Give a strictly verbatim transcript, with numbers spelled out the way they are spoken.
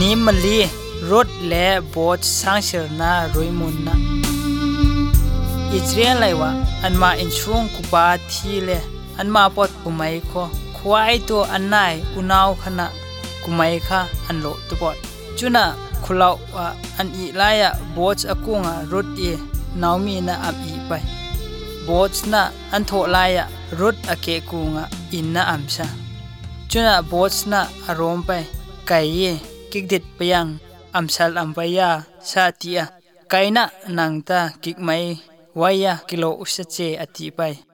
นี้มันลีรถและโบสสร้างเชิญนารุยมุนนะอิจเรียนไรวะอันมาอินช่วงกุบาทีเลอันมาปอดกุไมโคควายตัวอันนายอุณาวขณะกุไมค่ะอันโลตัวปอดจุนะคุเลาวะอันอีไลอะโบสอากุงะรถเอนามีนะอับอีไปโบสนะอันโทไลอะรถอเกกุงะอินนะอัมซะจุนะโบสนะอารมณ์ไปไก่เยกิกดิดไปยังอัมซัลอัมไปยาซาติอะไก่นะนังตากิกไม่วายะกิโลอุสเจอติไป